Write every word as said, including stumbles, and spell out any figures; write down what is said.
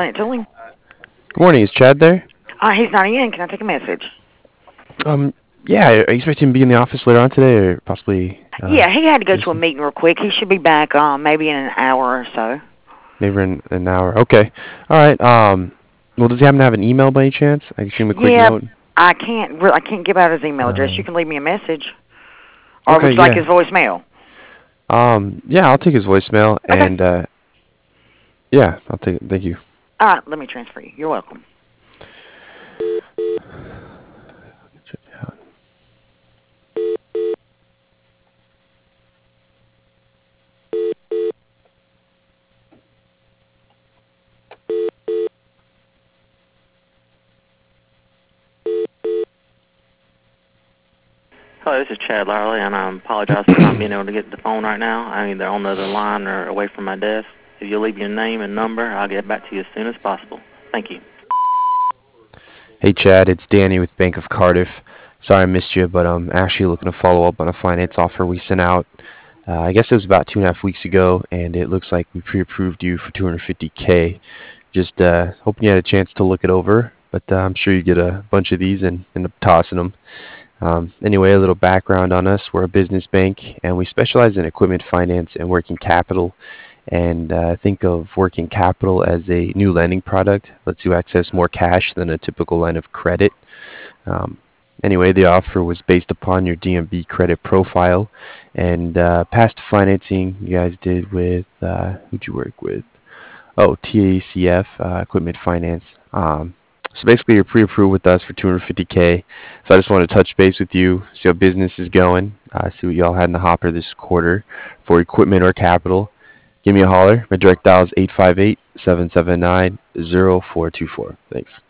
transferring it to him. Good morning. Is Chad there? Uh, he's not in. Can I take a message? Um, yeah, are you expecting him to be in the office later on today, or possibly uh, Yeah, he had to go to a Jason? meeting real quick. He should be back um maybe in an hour or so. Maybe in an hour. Okay. All right. Um, well, does he happen to have an email by any chance? I can shoot him a quick Yeah, note. I can't. re- I can't give out his email address. You Um, can leave me a message, or would okay. you like his Yeah. voicemail? Um, yeah, I'll take his voicemail, Okay. and uh, yeah, I'll take it. Thank you. All right. Let me transfer you. You're welcome. Hello, this is Chad Lowry, and I apologize for not being able to get to the phone right now. I'm either on the other line or away from my desk. If you'll leave your name and number, I'll get back to you as soon as possible. Thank you. Hey, Chad, it's Danny with Bank of Cardiff. Sorry I missed you, but I'm actually looking to follow up on a finance offer we sent out. Uh, I guess it was about two and a half weeks ago, and it looks like we pre-approved you for two hundred fifty K. Just uh, hoping you had a chance to look it over, but uh, I'm sure you get a bunch of these and end up tossing them. Um, anyway, a little background on us. We're a business bank, and we specialize in equipment finance and working capital. And uh, think of working capital as a new lending product. Lets you access more cash than a typical line of credit. Um, anyway, the offer was based upon your D M B credit profile and uh, past financing you guys did with, uh, who'd you work with? Oh, T A C F, uh, Equipment Finance. Um, so basically, you're pre-approved with us for two hundred fifty K. So I just want to touch base with you, see how business is going, uh, see what y'all had in the hopper this quarter for equipment or capital. Give me a holler. My direct dial is eight five eight, seven seven nine, zero four two four. Thanks.